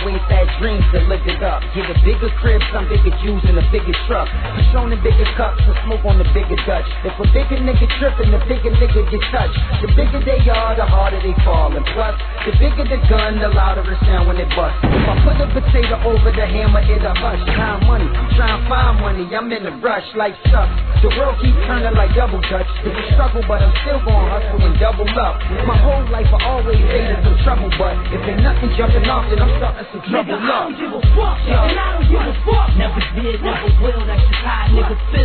always had dreams to live it up. Get a bigger crib, some bigger Jews in a bigger truck. Patrolling bigger cups and smoke on the bigger Dutch. If a bigger nigga trippin', the bigger nigga get touched. The bigger they are, the harder they fall. And plus, the bigger the gun, the louder it sound when it bust. If I put a potato over the hammer, it'll hush. Time money, trying to find money, I'm in a rush like sucks. The world keeps turning like double Dutch. It's a struggle, but I'm still gonna hustle and double up. My whole life I always hated some trouble, but if ain't nothing jumping off, then I'm starting some trouble up. I don't give a fuck, and I don't give a fuck. Never did, never will, that's just how a nigga feel.